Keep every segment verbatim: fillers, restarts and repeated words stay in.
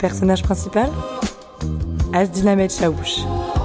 Personnage principal, Asdina Medchaouch.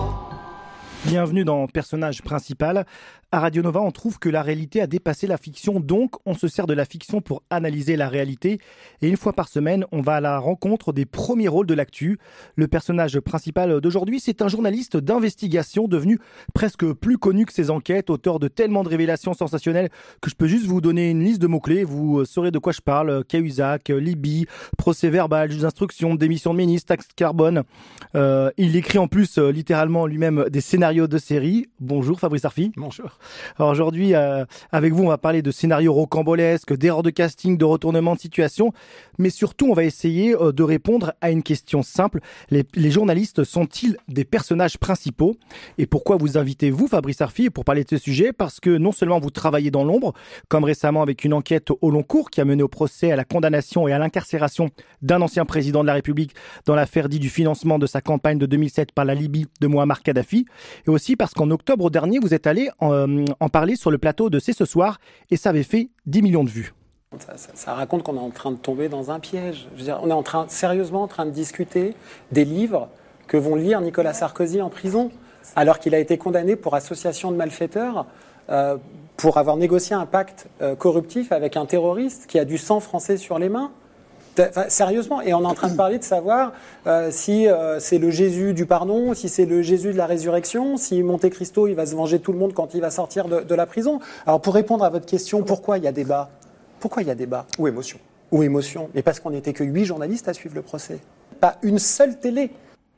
Bienvenue dans Personnage principal. À Radio Nova, on trouve que la réalité a dépassé la fiction, donc on se sert de la fiction pour analyser la réalité. Et une fois par semaine, on va à la rencontre des premiers rôles de l'actu. Le personnage principal d'aujourd'hui, c'est un journaliste d'investigation devenu presque plus connu que ses enquêtes, auteur de tellement de révélations sensationnelles que je peux juste vous donner une liste de mots-clés. Vous saurez de quoi je parle. Cahuzac, Libye, procès verbal, juge d'instruction, démission de ministre, taxe carbone. Euh, il écrit en plus euh, littéralement lui-même des scénarios de séries. Bonjour Fabrice Arfi. Bonjour. Alors aujourd'hui, euh, avec vous, on va parler de scénarios rocambolesques, d'erreurs de casting, de retournements de situation, mais surtout, on va essayer euh, de répondre à une question simple. Les, les journalistes sont-ils des personnages principaux ? Et pourquoi vous invitez-vous, Fabrice Arfi, pour parler de ce sujet ? Parce que non seulement vous travaillez dans l'ombre, comme récemment avec une enquête au long cours qui a mené au procès, à la condamnation et à l'incarcération d'un ancien président de la République dans l'affaire dite du financement de sa campagne de deux mille sept par la Libye de Mouammar Kadhafi, et aussi parce qu'en octobre dernier, vous êtes allé en, euh, en parler sur le plateau de C'est ce soir et ça avait fait dix millions de vues. Ça, ça, ça raconte qu'on est en train de tomber dans un piège. Je veux dire, on est en train, sérieusement en train de discuter des livres que vont lire Nicolas Sarkozy en prison, alors qu'il a été condamné pour association de malfaiteurs, euh, pour avoir négocié un pacte euh, corruptif avec un terroriste qui a du sang français sur les mains. Enfin, sérieusement, et on est en train de parler de savoir euh, si euh, c'est le Jésus du pardon, si c'est le Jésus de la résurrection, si Monte Cristo il va se venger de tout le monde quand il va sortir de, de la prison. Alors pour répondre à votre question, pourquoi il y a débat ? Pourquoi il y a débat ? Ou émotion. Ou émotion. Mais parce qu'on n'était que huit journalistes à suivre le procès. Pas une seule télé.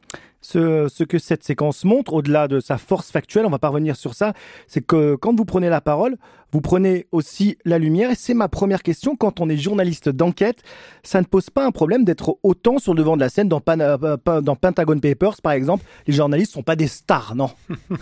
Ce, ce que cette séquence montre, au-delà de sa force factuelle, on va pas revenir sur ça, c'est que quand vous prenez la parole, vous prenez aussi la lumière. Et c'est ma première question, quand on est journaliste d'enquête, ça ne pose pas un problème d'être autant sur le devant de la scène dans, Pan- euh, dans Pentagon Papers, par exemple. Les journalistes sont pas des stars, non ?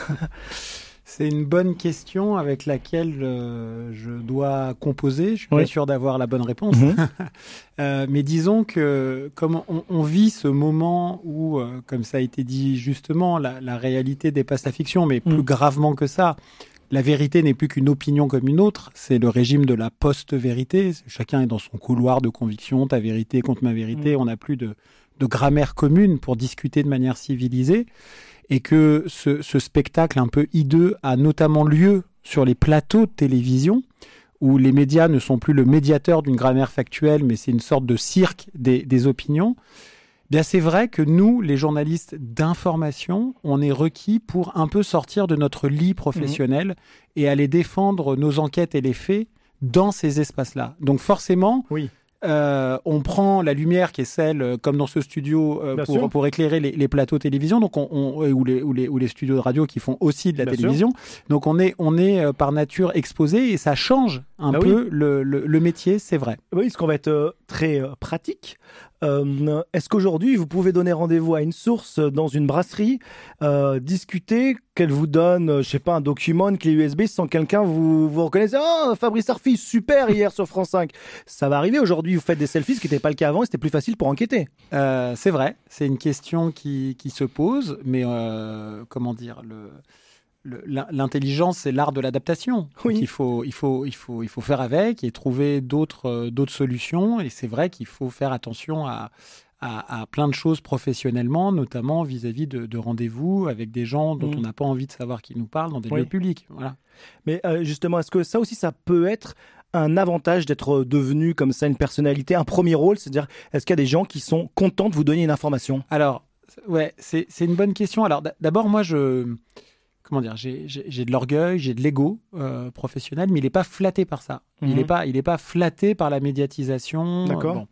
C'est une bonne question avec laquelle euh, je dois composer. Je suis oui. pas sûr d'avoir la bonne réponse. Mmh. euh, mais disons que comme on, on vit ce moment où, euh, comme ça a été dit justement, la, la réalité dépasse la fiction, mais mmh. plus gravement que ça, la vérité n'est plus qu'une opinion comme une autre. C'est le régime de la post-vérité. Chacun est dans son couloir de conviction, ta vérité contre ma vérité. Mmh. On n'a plus de, de grammaire commune pour discuter de manière civilisée. Et que ce, ce spectacle un peu hideux a notamment lieu sur les plateaux de télévision, où les médias ne sont plus le médiateur d'une grammaire factuelle, mais c'est une sorte de cirque des, des opinions. Bien, c'est vrai que nous, les journalistes d'information, on est requis pour un peu sortir de notre lit professionnel mmh. et aller défendre nos enquêtes et les faits dans ces espaces-là. Donc forcément... Oui. Euh, on prend la lumière qui est celle, euh, comme dans ce studio, euh, pour, pour éclairer les, les plateaux télévision, donc on, on, ou, les, ou, les, ou les studios de radio qui font aussi de la Bien télévision. Sûr. Donc on est, on est euh, par nature exposé et ça change un bah peu oui. le, le, le métier, c'est vrai. Oui, ce qu'on va être euh, très euh, pratique. Euh, est-ce qu'aujourd'hui, vous pouvez donner rendez-vous à une source dans une brasserie, euh, discuter, qu'elle vous donne, euh, je sais pas, un document, une clé U S B, sans quelqu'un vous vous reconnaissez, oh, Fabrice Arfi, super hier sur France cinq. Ça va arriver aujourd'hui, vous faites des selfies, ce qui n'était pas le cas avant, et c'était plus facile pour enquêter. Euh, c'est vrai, c'est une question qui, qui se pose, mais euh, comment dire, le... Le, l'intelligence, c'est l'art de l'adaptation. Oui. Il faut, il faut, il faut, il faut faire avec et trouver d'autres, euh, d'autres solutions. Et c'est vrai qu'il faut faire attention à, à, à plein de choses professionnellement, notamment vis-à-vis de, de rendez-vous avec des gens dont mmh. on n'a pas envie de savoir qui nous parlent dans des oui. lieux publics. Voilà. Mais euh, justement, est-ce que ça aussi, ça peut être un avantage d'être devenu comme ça une personnalité, un premier rôle ? C'est-à-dire, est-ce qu'il y a des gens qui sont contents de vous donner une information ? Alors, ouais, c'est, c'est une bonne question. Alors, d- d'abord, moi, je... Comment dire, j'ai, j'ai, j'ai de l'orgueil, j'ai de l'ego euh, professionnel, mais il n'est pas flatté par ça. Mmh. Il n'est pas, il n'est pas flatté par la médiatisation. D'accord. Euh, bon.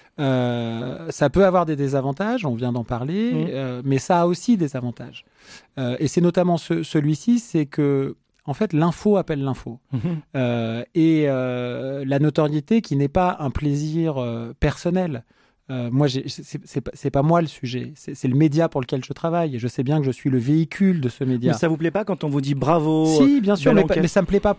euh, ça peut avoir des désavantages, on vient d'en parler, mmh. euh, mais ça a aussi des avantages. Euh, et c'est notamment ce, celui-ci, c'est que, en fait, l'info appelle l'info. Mmh. Euh, et euh, la notoriété qui n'est pas un plaisir euh, personnel. Euh, moi, j'ai, c'est, c'est, pas, c'est pas moi le sujet, c'est, c'est le média pour lequel je travaille et je sais bien que je suis le véhicule de ce média. Mais ça vous plaît pas quand on vous dit bravo ? Si, bien sûr, mais, mais ça me plaît pas pour,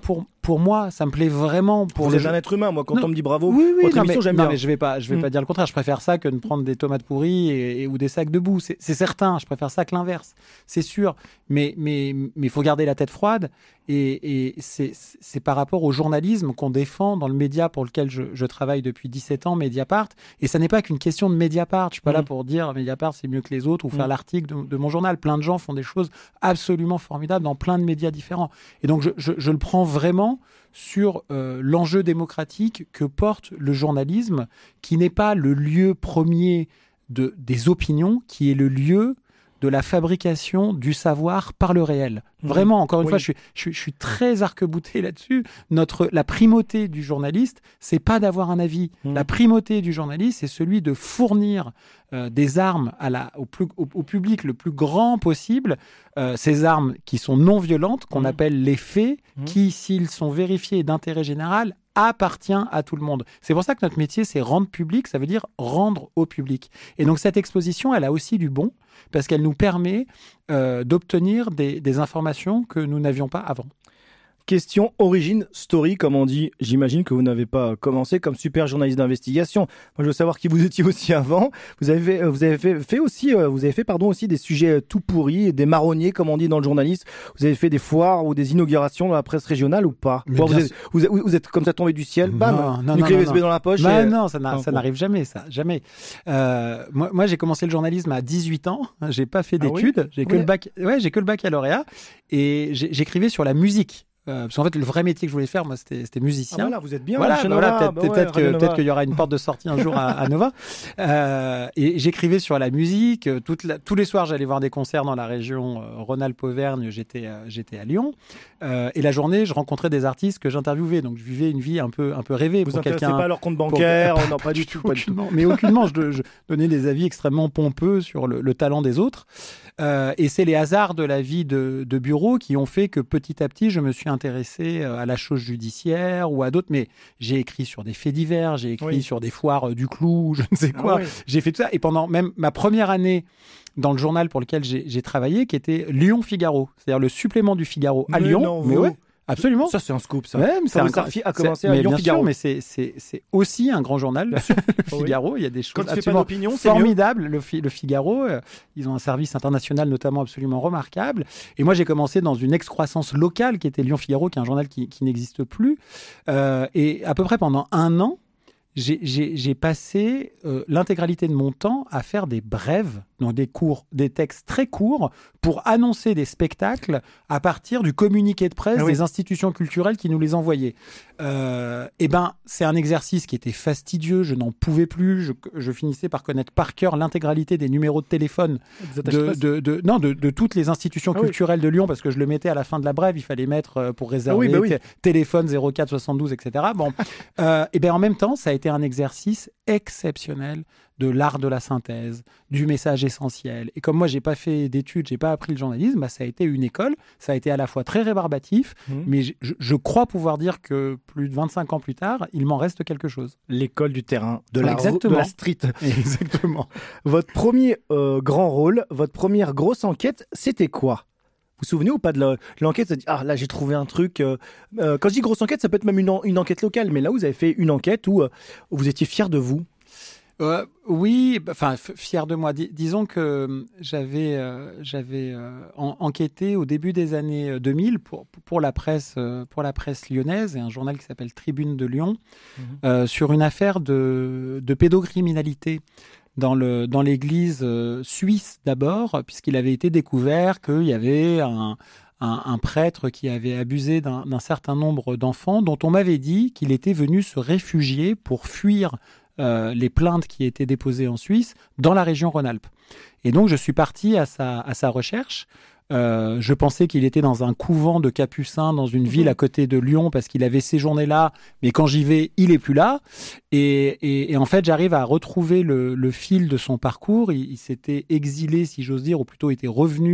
pour moi, ça me plaît vraiment. Pour Vous le êtes un être humain, moi, quand non. on me dit bravo, oui, oui, votre non, émission, mais, j'aime non, bien. mais je vais pas, je vais Mm. pas dire le contraire. Je préfère ça que de prendre des tomates pourries et, et, ou des sacs de boue. C'est, c'est certain. Je préfère ça que l'inverse. C'est sûr. Mais, mais, mais il faut garder la tête froide. Et, et c'est, c'est par rapport au journalisme qu'on défend dans le média pour lequel je, je travaille depuis dix-sept ans, Mediapart. Et ça n'est pas qu'une question de Mediapart. Je suis pas Mm. là pour dire Mediapart c'est mieux que les autres ou faire Mm. l'article de, de mon journal. Plein de gens font des choses absolument formidables dans plein de médias différents. Et donc je, je, je le prends vraiment sur euh, l'enjeu démocratique que porte le journalisme, qui n'est pas le lieu premier de, des opinions, qui est le lieu de la fabrication du savoir par le réel. Mmh. Vraiment, encore une Oui. fois, je suis, je, suis, je suis très arc-bouté là-dessus. Notre, la primauté du journaliste, c'est pas d'avoir un avis. Mmh. La primauté du journaliste, c'est celui de fournir euh, des armes à la, au, plus, au, au public le plus grand possible, euh, ces armes qui sont non violentes, qu'on Mmh. appelle les faits, Mmh. qui, s'ils sont vérifiés d'intérêt général, appartient à tout le monde. C'est pour ça que notre métier, c'est rendre public, ça veut dire rendre au public. Et donc cette exposition, elle a aussi du bon, parce qu'elle nous permet euh, d'obtenir des, des informations que nous n'avions pas avant. Question origine story, comme on dit. J'imagine que vous n'avez pas commencé comme super journaliste d'investigation. Moi, je veux savoir qui vous étiez aussi avant. Vous avez fait, vous avez fait, fait aussi, vous avez fait, pardon, aussi des sujets tout pourris, des marronniers, comme on dit dans le journalisme. Vous avez fait des foires ou des inaugurations dans la presse régionale ou pas? Mais Bon, bien vous, êtes, vous, êtes, vous êtes comme ça tombé du ciel, bam, Non, non, une non, clé non, U S B non. dans la poche. Bah et... non, ça, n'a- Non, ça bon. n'arrive jamais, ça, jamais. Euh, moi, moi, j'ai commencé le journalisme à dix-huit ans. J'ai pas fait Ah oui d'études. J'ai que Oui. le bac. Ouais, j'ai que le baccalauréat et j'ai- j'écrivais sur la musique. Euh, parce qu'en fait, le vrai métier que je voulais faire, moi, c'était, c'était Ah, musicien. voilà, vous êtes bien. Voilà, chez bah Nova. voilà, peut-être, Bah ouais, peut-être, que, Radio Nova. peut-être qu'il y aura une porte de sortie un jour à, à Nova. Euh, et j'écrivais sur la musique. euh, Toute la, tous les soirs, j'allais voir des concerts dans la région euh, Rhône-Alpes-Auvergne. J'étais, euh, j'étais à Lyon. Euh, et la journée, je rencontrais des artistes que j'interviewais. Donc, je vivais une vie un peu, un peu rêvée Vous pour intéressez quelqu'un. pas à leur compte pour- bancaire? Non, pas du tout, pas du tout. Aucunement, mais aucunement. Je, je donnais des avis extrêmement pompeux sur le, le talent des autres. Euh, et c'est les hasards de la vie de, de bureau qui ont fait que petit à petit, je me suis intéressé à la chose judiciaire ou à d'autres. Mais j'ai écrit sur des faits divers, j'ai écrit Oui. sur des foires euh, du clou, je ne sais quoi. Ah ouais. J'ai fait tout ça. Et pendant même ma première année dans le journal pour lequel j'ai, j'ai travaillé, qui était Lyon-Figaro, c'est-à-dire le supplément du Figaro à Mais Lyon. non, mais vous- ouais, absolument. Ça, c'est un scoop, ça. Ouais, mais Ça, un vous grand- Sarfi a c'est- commencé à mais bien Lyon-Figaro. sûr, mais c'est, c'est, c'est aussi un grand journal, le Oui. Figaro. Il y a des choses Quand il fait pas absolument d'opinion, c'est mieux. formidables. Le, Fi- le Figaro, euh, ils ont un service international notamment absolument remarquable. Et moi, j'ai commencé dans une excroissance locale qui était Lyon-Figaro, qui est un journal qui, qui n'existe plus. Euh, et à peu près pendant un an, j'ai, j'ai, j'ai passé euh, l'intégralité de mon temps à faire des brèves, donc des cours, des textes très courts, pour annoncer des spectacles à partir du communiqué de presse Ah oui. des institutions culturelles qui nous les envoyaient. Euh, et ben, c'est un exercice qui était fastidieux, je n'en pouvais plus, je, je finissais par connaître par cœur l'intégralité des numéros de téléphone Des attaches de, presse. de, de, non, de, de toutes les institutions Ah oui. culturelles de Lyon, parce que je le mettais à la fin de la brève, il fallait mettre euh, pour réserver Ah oui, bah oui. té- téléphone zéro quatre soixante-douze, et cetera. Bon, euh, et bien en même temps, ça a été un exercice exceptionnel de l'art de la synthèse, du message essentiel. Et comme moi, j'ai pas fait d'études, j'ai pas appris le journalisme, bah, ça a été une école. Ça a été à la fois très rébarbatif, Mhm. mais je, je- je crois pouvoir dire que plus de vingt-cinq ans plus tard, il m'en reste quelque chose. L'école du terrain, de la, Exactement. de la street. Exactement. Votre premier euh, grand rôle, votre première grosse enquête, c'était quoi? Vous vous souvenez ou pas de la- l'enquête? Ça dit, ah là j'ai trouvé un truc. euh, euh, quand je dis grosse enquête, ça peut être même une, en- une enquête locale, mais là vous avez fait une enquête où, euh, où vous étiez fier de vous. Euh, oui, enfin f- fier de moi. Dis- disons que euh, j'avais euh, j'avais euh, en- enquêté au début des années euh, deux mille pour pour la presse euh, pour la presse lyonnaise et un journal qui s'appelle Tribune de Lyon Mhm. euh, sur une affaire de de pédocriminalité dans le dans l'église euh, suisse d'abord, puisqu'il avait été découvert qu'il y avait un un, un prêtre qui avait abusé d'un d'un certain nombre d'enfants dont on m'avait dit qu'il était venu se réfugier pour fuir euh, les plaintes qui étaient déposées en Suisse dans la région Rhône-Alpes. Et donc je suis parti à sa, à sa recherche. Euh, je pensais qu'il était dans un couvent de capucins dans une ville à côté de Lyon parce qu'il avait séjourné là, mais quand j'y vais, il est plus là. Et, et, et en fait, j'arrive à retrouver le, le fil de son parcours. Il, il s'était exilé, si j'ose dire, ou plutôt était revenu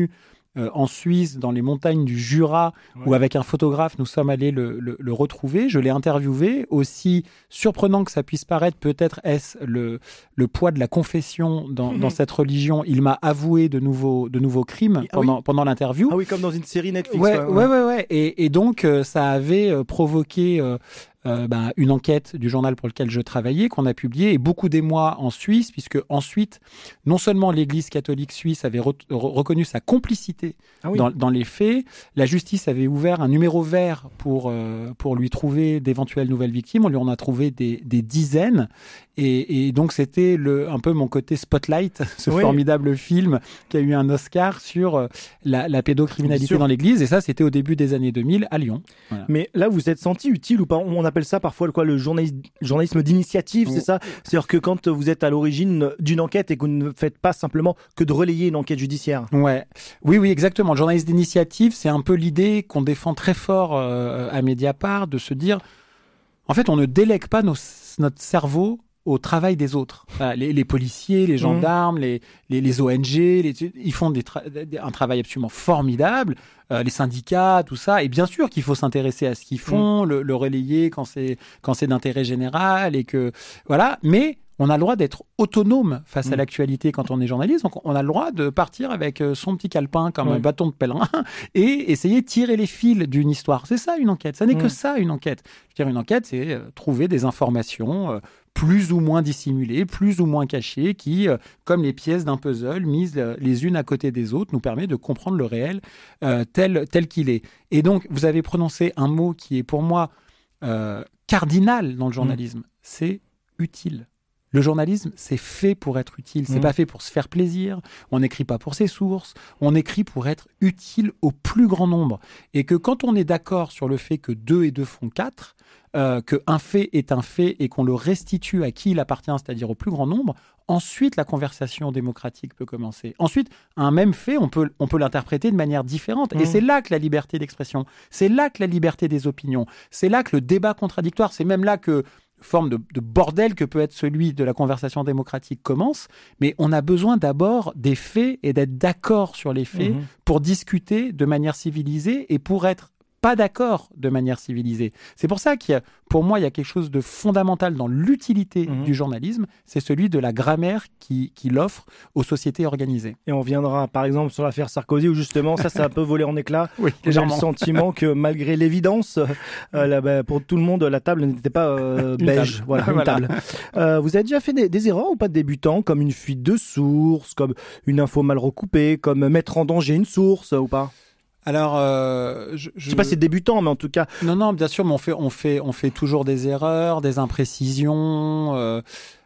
euh, en Suisse, dans les montagnes du Jura, ouais. où avec un photographe, nous sommes allés le, le, le retrouver. Je l'ai interviewé. Aussi surprenant que ça puisse paraître, peut-être est-ce le, le poids de la confession dans, mmh. dans cette religion. Il m'a avoué de nouveaux, de nouveaux crimes ah, pendant, oui. pendant l'interview. Ah oui, comme dans une série Netflix. Ouais, ouais, ouais. ouais, ouais. Et, et donc, euh, ça avait euh, provoqué... Euh, Euh, bah, une enquête du journal pour lequel je travaillais, qu'on a publiée, et beaucoup d'émoi en Suisse, puisque ensuite, non seulement l'Église catholique suisse avait re- re- reconnu sa complicité ah oui. dans, dans les faits, la justice avait ouvert un numéro vert pour, euh, pour lui trouver d'éventuelles nouvelles victimes. On lui en a trouvé des, des dizaines, et, et donc c'était le, un peu mon côté Spotlight, ce oui. formidable film qui a eu un Oscar sur euh, la, la pédocriminalité dans l'Église, et ça c'était au début des années deux mille à Lyon. Voilà. Mais là, vous êtes senti utile ou pas? On appelle ça parfois quoi, le journalisme, journalisme d'initiative, c'est ça? C'est-à-dire que quand vous êtes à l'origine d'une enquête et que vous ne faites pas simplement que de relayer une enquête judiciaire. Ouais. Oui, oui, exactement. Le journalisme d'initiative, c'est un peu l'idée qu'on défend très fort euh, à Mediapart, de se dire, en fait, on ne délègue pas nos, notre cerveau au travail des autres. Enfin, les, les policiers, les gendarmes, mmh. les, les, les O N G, les, ils font des tra- un travail absolument formidable. Euh, les syndicats, tout ça. Et bien sûr qu'il faut s'intéresser à ce qu'ils font, mmh. le, le relayer quand c'est, quand c'est d'intérêt général et que, voilà. Mais on a le droit d'être autonome face mmh. à l'actualité quand on est journaliste. Donc, on a le droit de partir avec son petit calepin comme mmh. un bâton de pèlerin et essayer de tirer les fils d'une histoire. C'est ça, une enquête. Ça n'est mmh. que ça, une enquête. Je veux dire, une enquête, c'est euh, trouver des informations euh, plus ou moins dissimulées, plus ou moins cachées, qui, euh, comme les pièces d'un puzzle, mises euh, les unes à côté des autres, nous permet de comprendre le réel euh, tel, tel qu'il est. Et donc, vous avez prononcé un mot qui est pour moi euh, cardinal dans le journalisme, mmh. c'est utile. Le journalisme, c'est fait pour être utile. C'est mmh. pas fait pour se faire plaisir. On n'écrit pas pour ses sources. On écrit pour être utile au plus grand nombre. Et que quand on est d'accord sur le fait que deux et deux font quatre, euh, qu'un fait est un fait et qu'on le restitue à qui il appartient, c'est-à-dire au plus grand nombre, ensuite la conversation démocratique peut commencer. Ensuite, un même fait, on peut, on peut l'interpréter de manière différente. Mmh. Et c'est là que la liberté d'expression, c'est là que la liberté des opinions, c'est là que le débat contradictoire, c'est même là que forme de, de bordel que peut être celui de la conversation démocratique commence, mais on a besoin d'abord des faits et d'être d'accord sur les faits mmh. pour discuter de manière civilisée et pour être pas d'accord de manière civilisée. C'est pour ça qu'il y a, pour moi, il y a quelque chose de fondamental dans l'utilité mmh. du journalisme, c'est celui de la grammaire qui, qui l'offre aux sociétés organisées. Et on viendra par exemple sur l'affaire Sarkozy où justement ça, ça a un peu volé en éclats. Oui, j'ai le sentiment que malgré l'évidence, euh, là, bah, pour tout le monde, la table n'était pas euh, beige. Voilà, une voilà. table. Euh, vous avez déjà fait des, des erreurs ou pas de débutants, comme une fuite de source, comme une info mal recoupée, comme mettre en danger une source ou pas? Alors, euh, je, je... je sais pas si c'est débutant, mais en tout cas. Non, non, bien sûr, mais on fait, on fait, on fait toujours des erreurs, des imprécisions. Euh...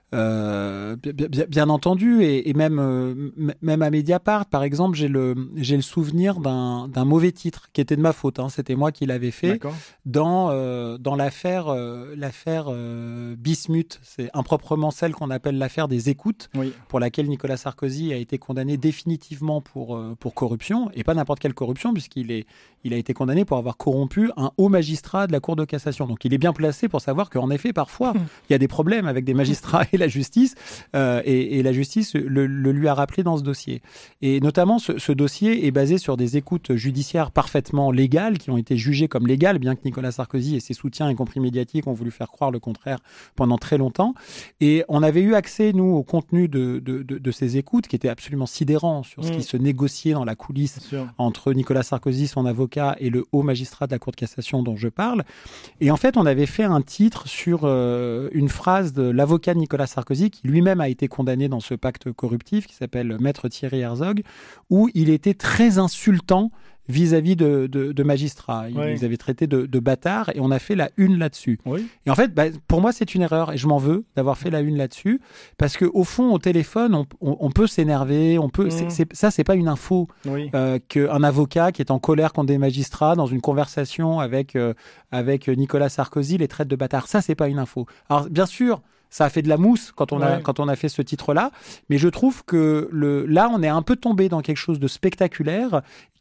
Euh, bien, bien, bien entendu, et, et même, euh, même à Mediapart, par exemple, j'ai le, j'ai le souvenir d'un, d'un mauvais titre qui était de ma faute. Hein, c'était moi qui l'avais fait. D'accord. Dans, euh, dans l'affaire, euh, l'affaire euh, Bismuth. C'est improprement celle qu'on appelle l'affaire des écoutes, oui. pour laquelle Nicolas Sarkozy a été condamné définitivement pour, euh, pour corruption, et pas n'importe quelle corruption, puisqu'il est, il a été condamné pour avoir corrompu un haut magistrat de la Cour de cassation. Donc il est bien placé pour savoir qu'en effet, parfois, il y a des problèmes avec des magistrats et la justice, euh, et, et la justice le, le lui a rappelé dans ce dossier. Et notamment, ce, ce dossier est basé sur des écoutes judiciaires parfaitement légales, qui ont été jugées comme légales, bien que Nicolas Sarkozy et ses soutiens, y compris médiatiques, ont voulu faire croire le contraire pendant très longtemps. Et on avait eu accès, nous, au contenu de, de, de, de ces écoutes, qui était absolument sidérant sur ce mmh. qui se négociait dans la coulisse entre Nicolas Sarkozy, son avocat, et le haut magistrat de la Cour de cassation dont je parle. Et en fait, on avait fait un titre sur euh, une phrase de l'avocat de Nicolas Sarkozy, qui lui-même a été condamné dans ce pacte corruptif, qui s'appelle Maître Thierry Herzog, où il était très insultant vis-à-vis de, de, de magistrats. Ils, oui. ils avaient traité de, de bâtards, et on a fait la une là-dessus. Oui. Et en fait, bah, pour moi, c'est une erreur, et je m'en veux d'avoir fait la une là-dessus, parce qu'au fond, au téléphone, on, on, on peut s'énerver, on peut. Mmh. C'est, c'est, ça, c'est pas une info. Oui. Euh, qu'un avocat qui est en colère contre des magistrats, dans une conversation avec, euh, avec Nicolas Sarkozy, les traite de bâtards. Ça, c'est pas une info. Alors, bien sûr, ça a fait de la mousse quand on, ouais. a, quand on a fait ce titre-là, mais je trouve que le, là, on est un peu tombé dans quelque chose de spectaculaire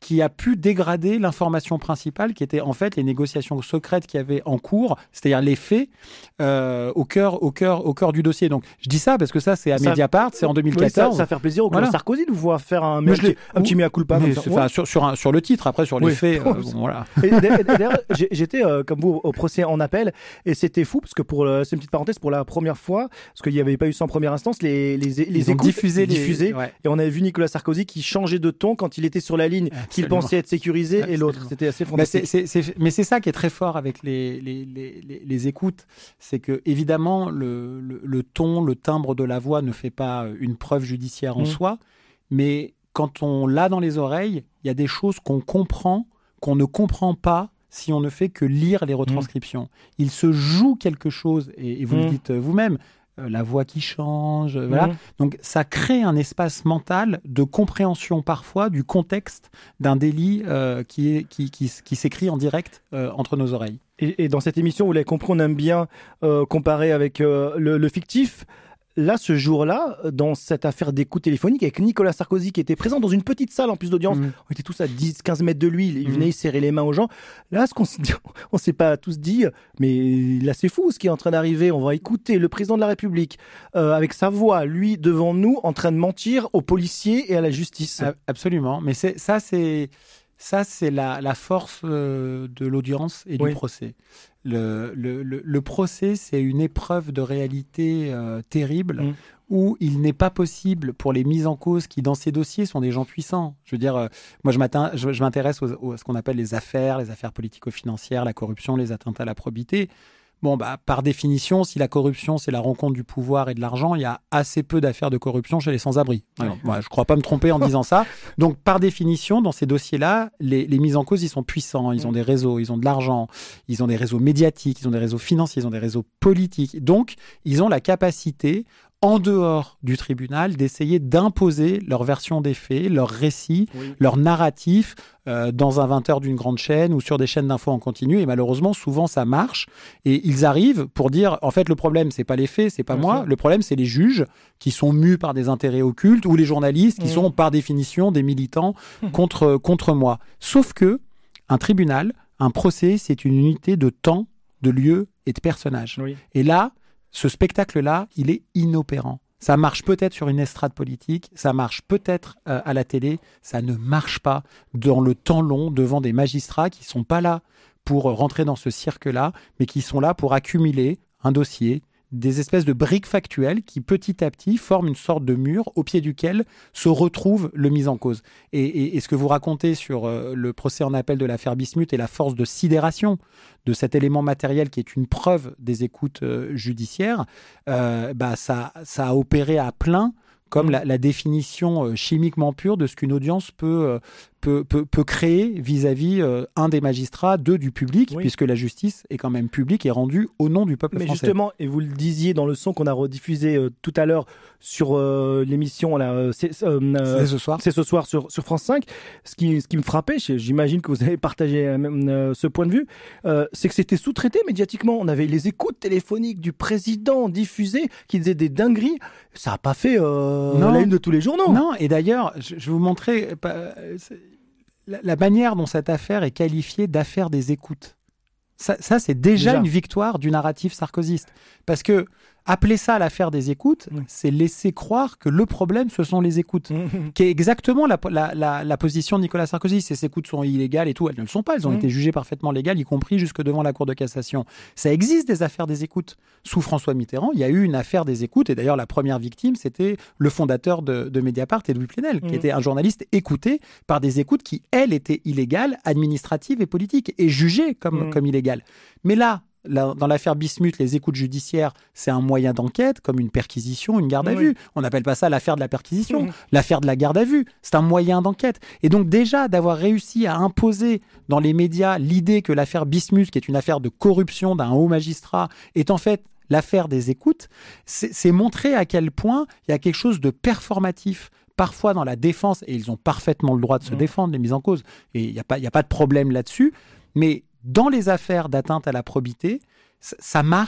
qui a pu dégrader l'information principale, qui était en fait les négociations secrètes qu'il y avait en cours, c'est-à-dire les faits euh, au cœur, au cœur, au cœur du dossier. Donc je dis ça parce que ça c'est à ça, Mediapart, c'est en deux mille quatorze. Oui, ça, ça fait plaisir au voilà. Sarkozy de vous voir faire un, un, petit, un petit mea culpa. Mais comme ça. Ouais. Sur, sur, un, sur le titre, après sur les oui. faits, euh, bon, voilà. Et d'ailleurs, j'étais euh, comme vous au procès en appel et c'était fou parce que pour euh, c'est une petite parenthèse, pour la première fois, parce qu'il n'y avait pas eu ça en première instance, les les les, les écoutes diffusé, diffusées les... ouais. et on avait vu Nicolas Sarkozy qui changeait de ton quand il était sur la ligne, Absolument. qu'il pensait être sécurisé Absolument. et l'autre. C'était assez fantastique. Mais c'est, c'est, c'est, mais c'est ça qui est très fort avec les, les, les, les, les écoutes. C'est que, évidemment, le, le, le ton, le timbre de la voix ne fait pas une preuve judiciaire en mmh. soi. Mais quand on l'a dans les oreilles, il y a des choses qu'on comprend, qu'on ne comprend pas si on ne fait que lire les retranscriptions. Mmh. Il se joue quelque chose, et, et vous mmh. le dites vous-même, la voix qui change, mmh. voilà. Donc ça crée un espace mental de compréhension parfois du contexte d'un délit euh, qui, est, qui, qui, qui s'écrit en direct euh, entre nos oreilles. Et, et dans cette émission, vous l'avez compris, on aime bien euh, comparer avec euh, le, le fictif. Là, ce jour-là, dans cette affaire d'écoute téléphonique, avec Nicolas Sarkozy qui était présent dans une petite salle en plus d'audience, mmh. on était tous à dix à quinze mètres de lui, il venait mmh. serrer les mains aux gens. Là, ce qu'on on s'est pas tous dit, mais là c'est fou ce qui est en train d'arriver, on va écouter le président de la République euh, avec sa voix, lui devant nous, en train de mentir aux policiers et à la justice. Absolument, mais c'est, ça c'est... Ça, c'est la, la force euh, de l'audience et du oui. procès. Le, le, le, le procès, c'est une épreuve de réalité euh, terrible mmh. où il n'est pas possible pour les mises en cause qui, dans ces dossiers, sont des gens puissants. Je veux dire, euh, moi, je, je, je m'intéresse aux, aux, à ce qu'on appelle les affaires, les affaires politico-financières, la corruption, les atteintes à la probité. Bon, bah, par définition, si la corruption, c'est la rencontre du pouvoir et de l'argent, il y a assez peu d'affaires de corruption chez les sans-abri. Alors, moi, je ne crois pas me tromper en disant ça. Donc, par définition, dans ces dossiers-là, les, les mises en cause, ils sont puissants. Ils ont des réseaux, ils ont de l'argent, ils ont des réseaux médiatiques, ils ont des réseaux financiers, ils ont des réseaux politiques. Donc, ils ont la capacité, en dehors du tribunal, d'essayer d'imposer leur version des faits, leur récit, oui. leur narratif euh, dans un vingt heures d'une grande chaîne ou sur des chaînes d'infos en continu. Et malheureusement, souvent, ça marche. Et ils arrivent pour dire, en fait, le problème, c'est pas les faits, c'est pas Bien moi. Sûr. Le problème, c'est les juges qui sont mus par des intérêts occultes ou les journalistes qui mmh. sont, par définition, des militants mmh. contre, contre moi. Sauf que un tribunal, un procès, c'est une unité de temps, de lieu et de personnage. Oui. Et là, ce spectacle-là, il est inopérant. Ça marche peut-être sur une estrade politique, ça marche peut-être euh, à la télé, ça ne marche pas dans le temps long devant des magistrats qui ne sont pas là pour rentrer dans ce cirque-là, mais qui sont là pour accumuler un dossier, des espèces de briques factuelles qui petit à petit forment une sorte de mur au pied duquel se retrouve le mis en cause. Et, et, et ce que vous racontez sur euh, le procès en appel de l'affaire Bismuth et la force de sidération de cet élément matériel qui est une preuve des écoutes euh, judiciaires, euh, bah ça, ça a opéré à plein comme la, la définition euh, chimiquement pure de ce qu'une audience peut, euh, peut, peut, peut créer vis-à-vis, euh, un, des magistrats, deux, du public, oui. puisque la justice est quand même publique et rendue au nom du peuple Mais français. Mais justement, et vous le disiez dans le son qu'on a rediffusé euh, tout à l'heure sur euh, l'émission, là, euh, c'est, euh, c'est ce soir, c'est ce soir sur, sur France cinq, ce qui, ce qui me frappait, j'imagine que vous avez partagé euh, ce point de vue, euh, c'est que c'était sous-traité médiatiquement. On avait les écoutes téléphoniques du président diffusées qui disaient des dingueries. Ça n'a pas fait... Euh, Non. la une de tous les journaux. Non, et d'ailleurs, je, je vais vous montrer euh, la, la manière dont cette affaire est qualifiée d'affaire des écoutes. Ça, ça c'est déjà, déjà une victoire du narratif sarkozyste. Parce que appeler ça l'affaire des écoutes, oui. c'est laisser croire que le problème, ce sont les écoutes. Mmh. Qui est exactement la, la, la, la position de Nicolas Sarkozy. Ces écoutes sont illégales et tout. Elles ne le sont pas. Elles ont mmh. été jugées parfaitement légales, y compris jusque devant la Cour de cassation. Ça existe des affaires des écoutes. Sous François Mitterrand, il y a eu une affaire des écoutes. Et d'ailleurs, la première victime, c'était le fondateur de, de Mediapart, Edoui Plenel, mmh. qui était un journaliste écouté par des écoutes qui, elles, étaient illégales, administratives et politiques, et jugées comme, mmh. comme illégales. Mais là, La, dans l'affaire Bismuth, les écoutes judiciaires, c'est un moyen d'enquête, comme une perquisition, une garde à oui. vue. On n'appelle pas ça l'affaire de la perquisition, mmh. l'affaire de la garde à vue. C'est un moyen d'enquête. Et donc déjà, d'avoir réussi à imposer dans les médias l'idée que l'affaire Bismuth, qui est une affaire de corruption d'un haut magistrat, est en fait l'affaire des écoutes, c'est, c'est montrer à quel point il y a quelque chose de performatif. Parfois dans la défense, et ils ont parfaitement le droit de se mmh. défendre, les mises en cause, et il n'y a pas, il n'y a pas de problème là-dessus, mais dans les affaires d'atteinte à la probité, ça marche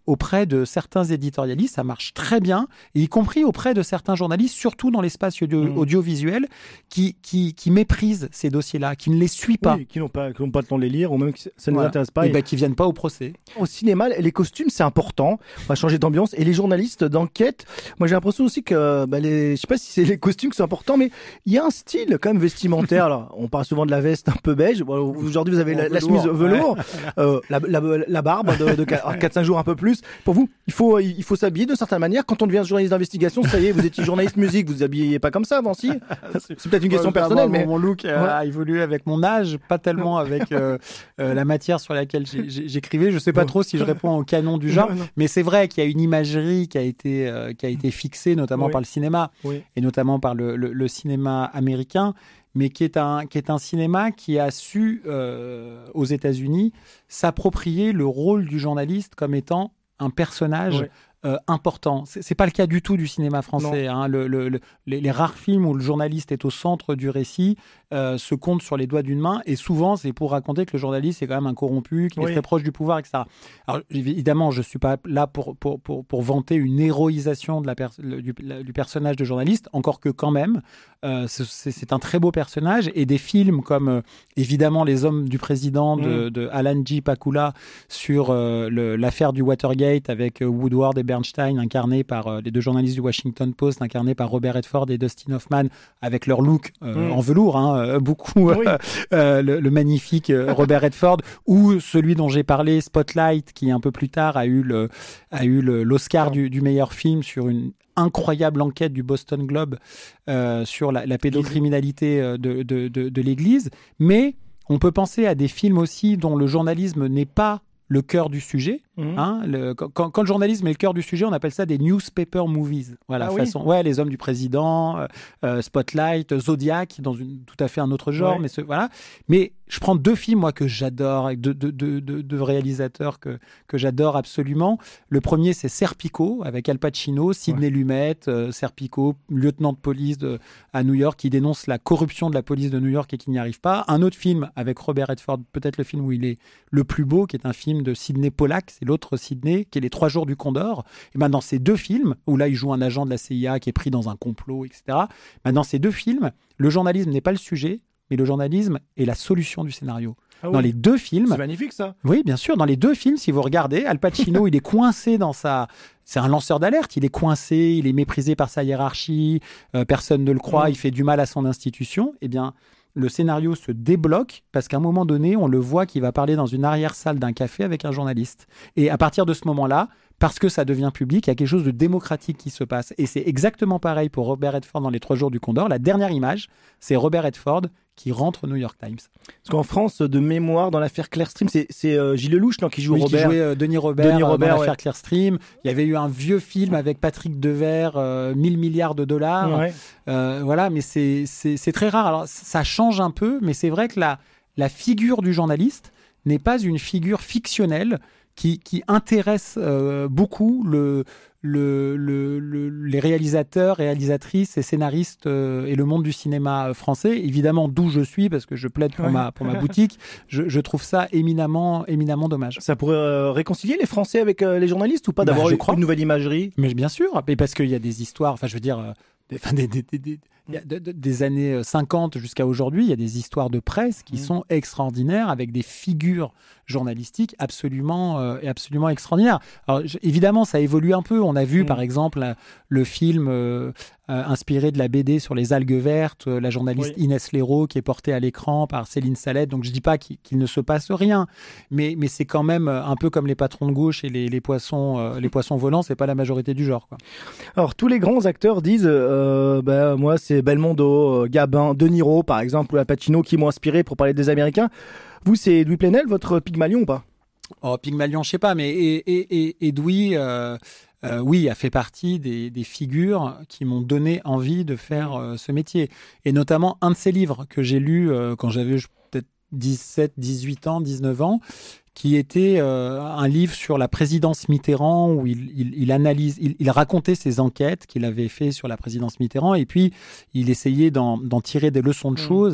auprès de certains éditorialistes, ça marche très bien, et y compris auprès de certains journalistes, surtout dans l'espace audio- mmh. audiovisuel, qui, qui, qui méprisent ces dossiers-là, qui ne les suivent pas. Oui, qui n'ont pas, qui n'ont pas le temps de les lire, ou même que ça ne voilà. les intéresse pas. Et, et... ben, qui ne viennent pas au procès. Au cinéma, les costumes, c'est important. On va changer d'ambiance. Et les journalistes d'enquête, moi j'ai l'impression aussi que, bah, les... je sais pas si c'est les costumes qui sont importants, mais il y a un style quand même vestimentaire. Alors, on parle souvent de la veste un peu beige. Bon, aujourd'hui, vous avez la, la chemise velours, ouais. euh, la, la, la barbe de, de quatre cinq jours, un peu plus. Pour vous, il faut, il faut s'habiller de certaine manière. Quand on devient journaliste d'investigation, ça y est, vous étiez journaliste musique, vous vous habillez pas comme ça avant, si? C'est peut-être une question ouais, personnelle, moi, mais mon look euh, ouais. a évolué avec mon âge, pas tellement avec euh, euh, la matière sur laquelle j'ai, j'ai, j'écrivais. Je sais pas trop si je réponds au canon du genre, non, non. mais c'est vrai qu'il y a une imagerie qui a été euh, qui a été fixée, notamment oui. par le cinéma oui. et notamment par le, le, le cinéma américain, mais qui est un qui est un cinéma qui a su euh, aux États-Unis s'approprier le rôle du journaliste comme étant un personnage. Oui. Euh, important. C'est, c'est pas le cas du tout du cinéma français. Hein. Le, le, le, les, les rares films où le journaliste est au centre du récit euh, se comptent sur les doigts d'une main, et souvent c'est pour raconter que le journaliste est quand même un corrompu, qu'il oui. est très proche du pouvoir, et cetera. Alors évidemment, je suis pas là pour pour pour, pour vanter une héroïsation de la per- le, du, la, du personnage de journaliste, encore que quand même euh, c'est, c'est un très beau personnage, et des films comme euh, évidemment Les Hommes du Président de, mmh. de Alan J. Pakula sur euh, le, l'affaire du Watergate avec euh, Woodward et Bernstein, incarnés par euh, les deux journalistes du Washington Post, incarnés par Robert Redford et Dustin Hoffman, avec leur look euh, mmh. en velours, hein, euh, beaucoup, oui. euh, euh, le, le magnifique euh, Robert Redford, ou celui dont j'ai parlé, Spotlight, qui un peu plus tard a eu, le, a eu le, l'Oscar du, du meilleur film sur une incroyable enquête du Boston Globe euh, sur la, la pédocriminalité euh, de, de, de, de l'Église. Mais on peut penser à des films aussi dont le journalisme n'est pas le cœur du sujet. Mmh. Hein, le, quand, quand le journalisme est le cœur du sujet, on appelle ça des newspaper movies. Voilà, ah façon. Oui. Ouais, Les Hommes du Président, euh, Spotlight, Zodiac, dans une, tout à fait un autre genre. Ouais. Mais ce, voilà. Mais je prends deux films moi que j'adore, avec deux, deux, deux, deux, deux réalisateurs que que j'adore absolument. Le premier, c'est Serpico avec Al Pacino, Sidney ouais. Lumet, euh, Serpico, lieutenant de police de, à New York, qui dénonce la corruption de la police de New York et qui n'y arrive pas. Un autre film avec Robert Redford, peut-être le film où il est le plus beau, qui est un film de Sidney Pollack, c'est l'autre Sidney, qui est Les Trois Jours du Condor. Et ben dans ces deux films, où là il joue un agent de la C I A qui est pris dans un complot, et cetera. Ben dans ces deux films, le journalisme n'est pas le sujet, mais le journalisme est la solution du scénario. Ah oui. Dans les deux films... C'est magnifique, ça. Oui, bien sûr. Dans les deux films, si vous regardez, Al Pacino, il est coincé dans sa... C'est un lanceur d'alerte. Il est coincé, il est méprisé par sa hiérarchie, euh, personne ne le croit, mmh. il fait du mal à son institution. Eh bien, le scénario se débloque parce qu'à un moment donné, on le voit qu'il va parler dans une arrière-salle d'un café avec un journaliste. Et à partir de ce moment-là, parce que ça devient public, il y a quelque chose de démocratique qui se passe. Et c'est exactement pareil pour Robert Redford dans Les Trois Jours du Condor. La dernière image, c'est Robert Redford qui rentre au New York Times. Parce qu'en France, de mémoire, dans l'affaire Clearstream, c'est, c'est euh, Gilles Lelouch non, qui joue oui, Robert. qui jouait euh, Denis Robert, Denis Robert euh, dans l'affaire ouais. Clearstream. Il y avait eu un vieux film avec Patrick Devers, euh, mille milliards de dollars. Ouais. Euh, voilà, mais c'est, c'est, c'est très rare. Alors, ça change un peu, mais c'est vrai que la, la figure du journaliste n'est pas une figure fictionnelle qui, qui intéresse euh, beaucoup le, le, le, le, les réalisateurs, réalisatrices et scénaristes euh, et le monde du cinéma français. Évidemment, d'où je suis, parce que je plaide pour, ouais. ma, pour ma boutique, je, je trouve ça éminemment, éminemment dommage. Ça pourrait euh, réconcilier les Français avec euh, les journalistes ou pas, d'avoir bah, une, une nouvelle imagerie? Mais bien sûr, mais parce qu'il y a des histoires, enfin je veux dire... Euh, Des, des, des, des, des, des années cinquante jusqu'à aujourd'hui, il y a des histoires de presse qui mmh. sont extraordinaires avec des figures journalistiques absolument, euh, absolument extraordinaires. Alors, je, évidemment, ça évolue un peu. On a vu, mmh. par exemple, la, le film euh, euh, inspiré de la B D sur les algues vertes, euh, la journaliste oui. Inès Léraud, qui est portée à l'écran par Céline Salette. Donc, je dis pas qu'il, qu'il ne se passe rien, mais, mais c'est quand même un peu comme les patrons de gauche et les, les, poissons, euh, les poissons volants. C'est pas la majorité du genre, quoi. Alors, tous les grands acteurs disent... Euh, bah, moi, c'est Belmondo, euh, Gabin, De Niro, par exemple, ou Al Pacino, qui m'ont inspiré pour parler des Américains. Vous, c'est Edoui Plenel, votre Pygmalion ou pas? Oh, Pygmalion, je sais pas, mais et, et, et, Edoui, euh, euh, oui, a fait partie des, des figures qui m'ont donné envie de faire euh, ce métier. Et notamment un de ses livres que j'ai lu euh, quand j'avais peut-être dix-sept, dix-huit ans, dix-neuf ans, qui était euh, un livre sur la présidence Mitterrand où il, il, il analyse, il, il racontait ses enquêtes qu'il avait fait sur la présidence Mitterrand et puis il essayait d'en, d'en tirer des leçons de mmh. choses.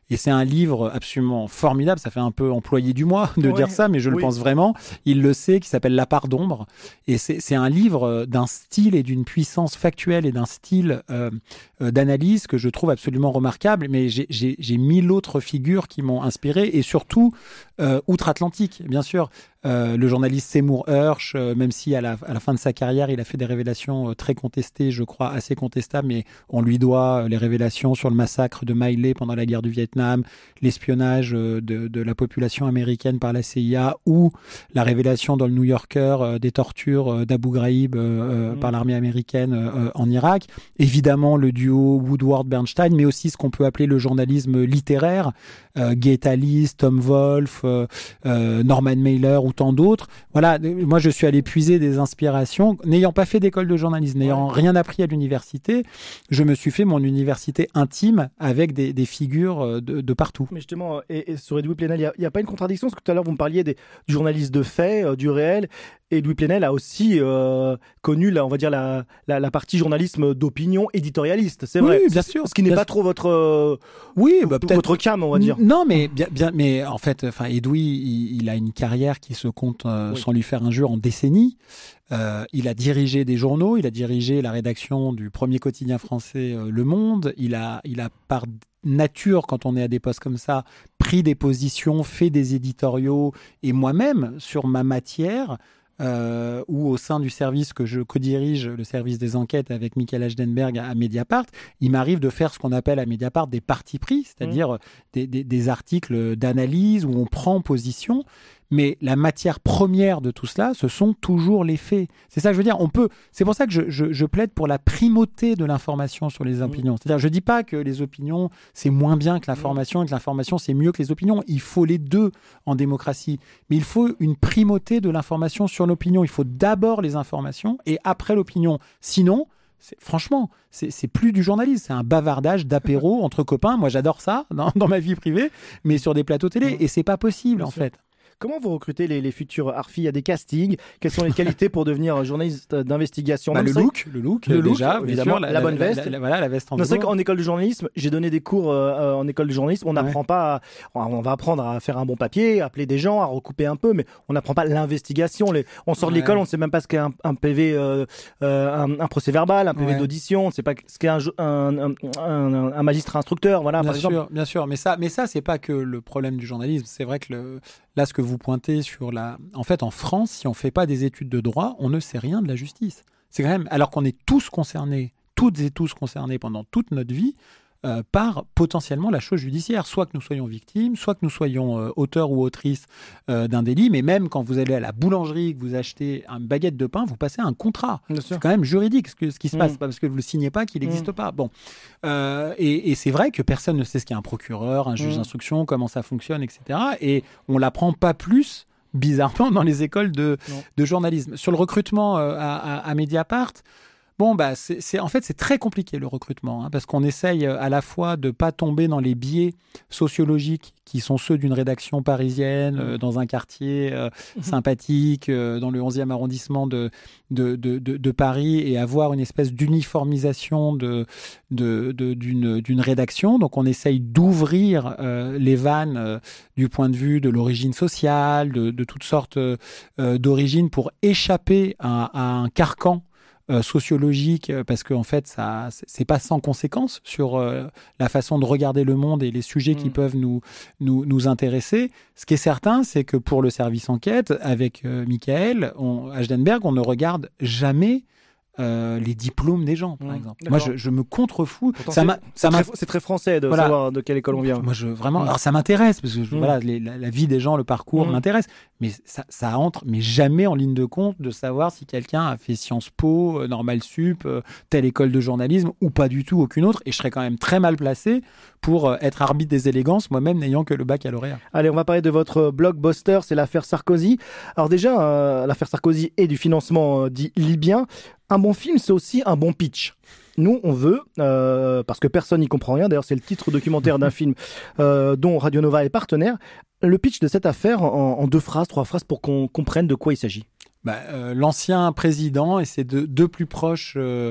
Et c'est un livre absolument formidable. Ça fait un peu employé du mois de ouais, dire ça, mais je oui. le pense vraiment. Il le sait, qui s'appelle La part d'ombre. Et c'est, c'est un livre d'un style et d'une puissance factuelle et d'un style euh, euh, d'analyse que je trouve absolument remarquable. Mais j'ai, j'ai, j'ai mille autres figures qui m'ont inspiré, et surtout euh, outre-Atlantique, bien sûr. Euh, le journaliste Seymour Hersh, euh, même si à la, à la fin de sa carrière, il a fait des révélations euh, très contestées, je crois assez contestables, mais on lui doit euh, les révélations sur le massacre de My Lai pendant la guerre du Vietnam, l'espionnage euh, de, de la population américaine par la C I A, ou la révélation dans le New Yorker euh, des tortures euh, d'Abu Ghraib euh, mmh. par l'armée américaine euh, en Irak. Évidemment, le duo Woodward-Bernstein, mais aussi ce qu'on peut appeler le journalisme littéraire, euh, Gay Tallis, Tom Wolfe, euh, euh, Norman Mailer ou tant d'autres. Voilà, moi je suis allé puiser des inspirations, n'ayant pas fait d'école de journalisme, n'ayant ouais. rien appris à l'université, je me suis fait mon université intime avec des, des figures de, de partout. Mais justement, et, et sur Edoui Plenel, il n'y a, a pas une contradiction, parce que tout à l'heure vous me parliez des, du journaliste de fait, euh, du réel, et Edoui Plenel a aussi euh, connu, la, on va dire, la, la, la partie journalisme d'opinion éditorialiste, c'est oui, vrai. bien sûr. Ce qui n'est bien pas trop votre, euh, oui, bah, peut-être votre cam, on va dire. Non, mais bien, bien, mais en fait, enfin, Edoui, il, il a une carrière qui se compte euh, oui. sans lui faire injure en décennies. Euh, il a dirigé des journaux, il a dirigé la rédaction du premier quotidien français euh, Le Monde. Il a, il a par nature, quand on est à des postes comme ça, pris des positions, fait des éditoriaux, et moi-même sur ma matière. Euh, ou au sein du service que je co-dirige, le service des enquêtes avec Michael Ashdenberg à Mediapart, il m'arrive de faire ce qu'on appelle à Mediapart des partis pris, c'est-à-dire mmh. des, des, des articles d'analyse où on prend position. Mais la matière première de tout cela, ce sont toujours les faits. C'est ça que je veux dire. On peut. C'est pour ça que je, je, je plaide pour la primauté de l'information sur les opinions. Mmh. C'est-à-dire, je dis pas que les opinions c'est moins bien que l'information et que l'information c'est mieux que les opinions. Il faut les deux en démocratie. Mais il faut une primauté de l'information sur l'opinion. Il faut d'abord les informations et après l'opinion. Sinon, c'est, franchement, c'est, c'est plus du journalisme, c'est un bavardage d'apéro entre copains. Moi, j'adore ça dans, dans ma vie privée, mais sur des plateaux télé, mmh. et c'est pas possible bien en sûr. fait. Comment vous recrutez les, les futurs Arfi? Il y a des castings. Quelles sont les qualités pour devenir journaliste d'investigation? bah, le, look, le look, le look, déjà, évidemment, sûr, la, la bonne la, veste. La, la, voilà, la veste en velours. C'est vrai qu'en école de journalisme, j'ai donné des cours euh, en école de journalisme. On n'apprend ouais. pas, à, on va apprendre à faire un bon papier, à appeler des gens, à recouper un peu, mais on n'apprend pas l'investigation. Les, on sort ouais. de l'école, on ne sait même pas ce qu'est un, un P V, euh, euh, un, un procès verbal, un P V ouais. d'audition. On ne sait pas ce qu'est un, un, un, un, un magistrat instructeur. Voilà, bien par sûr, exemple. bien sûr. Mais ça, mais ça, c'est pas que le problème du journalisme. C'est vrai que le, là, ce que vous pointez sur la, en fait, en France, si on fait pas des études de droit, on ne sait rien de la justice. C'est quand même, alors qu'on est tous concernés, toutes et tous concernés pendant toute notre vie euh, par potentiellement la chose judiciaire, soit que nous soyons victimes, soit que nous soyons euh, auteurs ou autrices euh, d'un délit, mais même quand vous allez à la boulangerie, que vous achetez une baguette de pain, vous passez un contrat. Bien c'est sûr. Quand même juridique ce, que, ce qui se mmh. passe, c'est pas parce que vous ne le signez pas qu'il n'existe mmh. pas. Bon, euh, et, et c'est vrai que personne ne sait ce qu'est un procureur, un juge mmh. d'instruction, comment ça fonctionne, et cetera. Et on l'apprend pas plus bizarrement dans les écoles de, de journalisme. Sur le recrutement euh, à, à, à Mediapart, bon, bah, c'est, c'est, en fait, c'est très compliqué le recrutement, hein, parce qu'on essaye à la fois de ne pas tomber dans les biais sociologiques qui sont ceux d'une rédaction parisienne, euh, dans un quartier euh, mmh. sympathique, euh, dans le onzième arrondissement de, de, de, de, de Paris, et avoir une espèce d'uniformisation de, de, de, d'une, d'une rédaction. Donc, on essaye d'ouvrir euh, les vannes euh, du point de vue de l'origine sociale, de, de toutes sortes euh, d'origines, pour échapper à, à un carcan Euh, sociologique, parce qu'en fait ça c'est pas sans conséquence sur euh, la façon de regarder le monde et les sujets mmh. qui peuvent nous, nous nous intéresser. Ce qui est certain, c'est que pour le service enquête, avec euh, Michael on, Ashdenberg, on ne regarde jamais Euh, les diplômes des gens, par mmh, exemple. D'accord. Moi, je, je me contrefous. Pourtant, ça c'est, m'a, c'est, ça m'a... très, c'est très français de voilà. savoir de quelle école on vient. Moi, je vraiment. Mmh. Alors, ça m'intéresse parce que je, mmh. voilà, les, la, la vie des gens, le parcours mmh. m'intéresse. Mais ça, ça entre, mais jamais en ligne de compte de savoir si quelqu'un a fait Sciences Po, euh, Normal Sup, euh, telle école de journalisme ou pas du tout, aucune autre. Et je serais quand même très mal placé pour euh, être arbitre des élégances, moi-même n'ayant que le baccalauréat. Allez, on va parler de votre blockbuster, c'est l'affaire Sarkozy. Alors déjà, euh, l'affaire Sarkozy et du financement euh, dit libyen. Un bon film, c'est aussi un bon pitch. Nous, on veut, euh, parce que personne n'y comprend rien, d'ailleurs c'est le titre documentaire d'un film euh, dont Radio Nova est partenaire, le pitch de cette affaire en, en deux phrases, trois phrases pour qu'on comprenne de quoi il s'agit. Bah, euh, l'ancien président et ses deux, deux plus proches euh,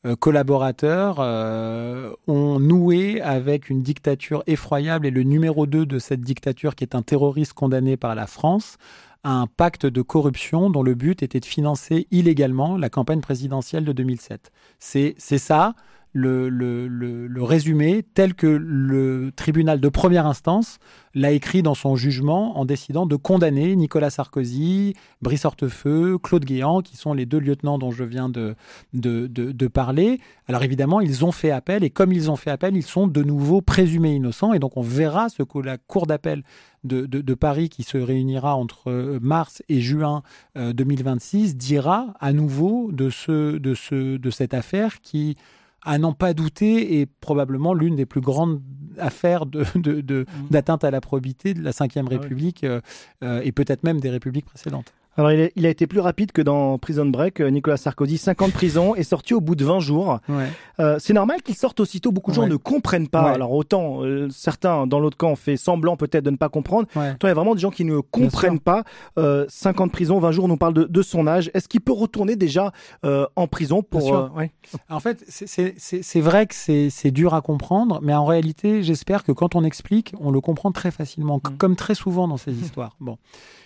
euh, collaborateurs euh, ont noué avec une dictature effroyable et le numéro deux de cette dictature, qui est un terroriste condamné par la France, un pacte de corruption dont le but était de financer illégalement la campagne présidentielle de deux mille sept. C'est, c'est ça. Le, le, le, le résumé tel que le tribunal de première instance l'a écrit dans son jugement en décidant de condamner Nicolas Sarkozy, Brice Hortefeux, Claude Guéant, qui sont les deux lieutenants dont je viens de, de, de, de parler. Alors évidemment, ils ont fait appel et comme ils ont fait appel, ils sont de nouveau présumés innocents et donc on verra ce que la Cour d'appel de, de, de Paris, qui se réunira entre mars et juin euh, deux mille vingt-six, dira à nouveau de, ce, de, ce, de cette affaire qui, à n'en pas douter, est probablement l'une des plus grandes affaires de, de, de, mmh. d'atteinte à la probité de la cinquième République ah oui. euh, et peut-être même des républiques précédentes. Alors, il a, il a été plus rapide que dans Prison Break. Nicolas Sarkozy, cinq ans de prison, est sorti au bout de vingt jours. Ouais. Euh, c'est normal qu'il sorte aussitôt. Beaucoup de gens ouais. ne comprennent pas. Ouais. Alors, autant euh, certains, dans l'autre camp, ont fait semblant peut-être de ne pas comprendre. Ouais. Autant il y a vraiment des gens qui ne comprennent pas. Euh, cinq ans de prison, vingt jours, on nous parle de, de son âge. Est-ce qu'il peut retourner déjà euh, en prison pour... Euh, ouais. En fait, c'est, c'est, c'est, c'est vrai que c'est, c'est dur à comprendre, mais en réalité, j'espère que quand on explique, on le comprend très facilement, mmh. comme très souvent dans ces histoires. Bon.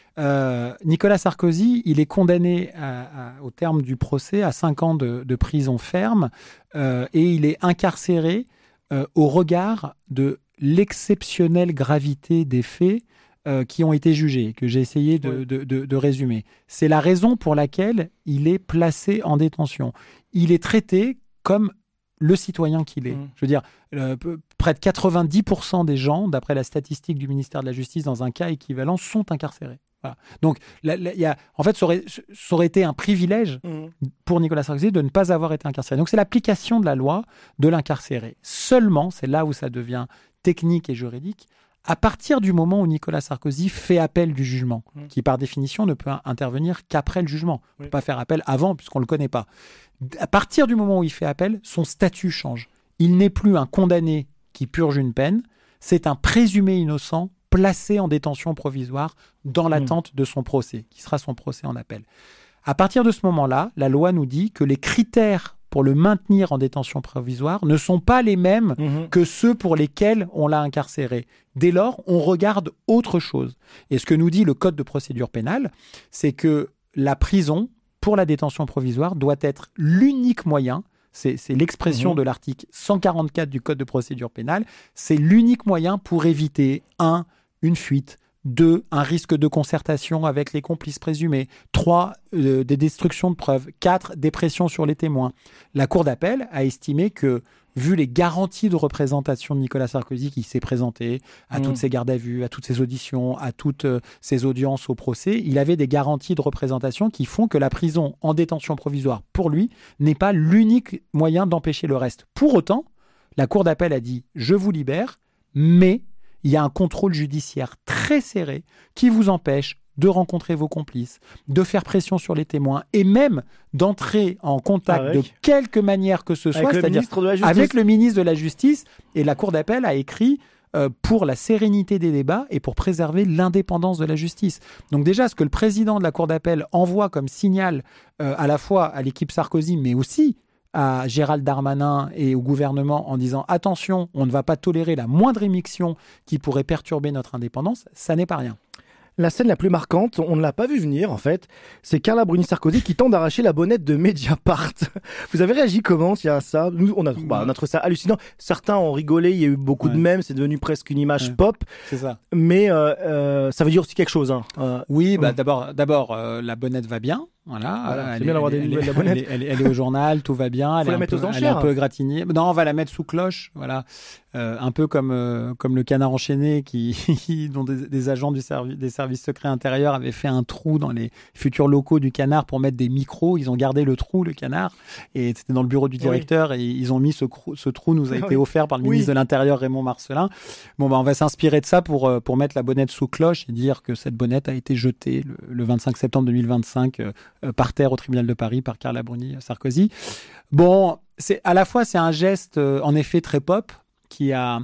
Euh, Nicolas Sarkozy, il est condamné à, à, au terme du procès à cinq ans de, de prison ferme euh, et il est incarcéré euh, au regard de l'exceptionnelle gravité des faits euh, qui ont été jugés, que j'ai essayé de, oui. de, de, de résumer. C'est la raison pour laquelle il est placé en détention. Il est traité comme le citoyen qu'il est. Mmh. Je veux dire, euh, près de quatre-vingt-dix pour cent des gens, d'après la statistique du ministère de la Justice, dans un cas équivalent, sont incarcérés. Voilà. Donc, là, là, y a, en fait, ça aurait, ça aurait été un privilège mmh. pour Nicolas Sarkozy de ne pas avoir été incarcéré. Donc, c'est l'application de la loi de l'incarcérer. Seulement, c'est là où ça devient technique et juridique, à partir du moment où Nicolas Sarkozy fait appel du jugement, mmh. qui par définition ne peut intervenir qu'après le jugement. Oui. On ne peut pas faire appel avant puisqu'on ne le connaît pas. À partir du moment où il fait appel, son statut change. Il n'est plus un condamné qui purge une peine, c'est un présumé innocent placé en détention provisoire dans l'attente mmh. de son procès, qui sera son procès en appel. À partir de ce moment-là, la loi nous dit que les critères pour le maintenir en détention provisoire ne sont pas les mêmes mmh. que ceux pour lesquels on l'a incarcéré. Dès lors, on regarde autre chose. Et ce que nous dit le Code de procédure pénale, c'est que la prison, pour la détention provisoire, doit être l'unique moyen, c'est, c'est l'expression mmh. de l'article cent quarante-quatre du Code de procédure pénale, c'est l'unique moyen pour éviter, un, une fuite, deux, un risque de concertation avec les complices présumés, trois, euh, des destructions de preuves, quatre, des pressions sur les témoins. La Cour d'appel a estimé que, vu les garanties de représentation de Nicolas Sarkozy qui s'est présenté à mmh. toutes ses gardes à vue, à toutes ses auditions, à toutes euh, ses audiences au procès, il avait des garanties de représentation qui font que la prison en détention provisoire, pour lui, n'est pas l'unique moyen d'empêcher le reste. Pour autant, la Cour d'appel a dit « je vous libère », mais il y a un contrôle judiciaire très serré qui vous empêche de rencontrer vos complices, de faire pression sur les témoins et même d'entrer en contact avec, de quelque manière que ce soit, avec c'est-à-dire le avec le ministre de la Justice. Et la Cour d'appel a écrit euh, pour la sérénité des débats et pour préserver l'indépendance de la justice. Donc déjà, ce que le président de la Cour d'appel envoie comme signal euh, à la fois à l'équipe Sarkozy, mais aussi à Gérald Darmanin et au gouvernement en disant « Attention, on ne va pas tolérer la moindre émission qui pourrait perturber notre indépendance », ça n'est pas rien. La scène la plus marquante, on ne l'a pas vu venir en fait, c'est Carla Bruni-Sarkozy qui tente d'arracher la bonnette de Mediapart. Vous avez réagi comment il y a ça? Nous, on a, bah, on a trouvé ça hallucinant. Certains ont rigolé, il y a eu beaucoup ouais. de mèmes, c'est devenu presque une image ouais. pop. C'est ça. Mais euh, euh, ça veut dire aussi quelque chose. Hein. Euh, oui, bah, ouais. d'abord, d'abord euh, la bonnette va bien. Voilà, voilà elle, c'est bien d'avoir des nouvelles de la bonnette. Elle, elle, elle est au journal, tout va bien. Elle, Faut est la un mettre peu, aux elle est un peu gratignée. Non, on va la mettre sous cloche. Voilà, euh, un peu comme euh, comme le Canard enchaîné, qui, qui dont des, des agents du servi, des services secrets intérieurs avaient fait un trou dans les futurs locaux du Canard pour mettre des micros. Ils ont gardé le trou, le Canard, et c'était dans le bureau du directeur. Oui. Et ils ont mis ce, ce trou, nous a été oui. offert par le ministre oui. de l'Intérieur Raymond Marcellin. Bon, bah, on va s'inspirer de ça pour pour mettre la bonnette sous cloche et dire que cette bonnette a été jetée le, le vingt-cinq septembre deux mille vingt-cinq euh, par terre au tribunal de Paris par Carla Bruni-Sarkozy. Bon, c'est à la fois c'est un geste euh, en effet très pop qui a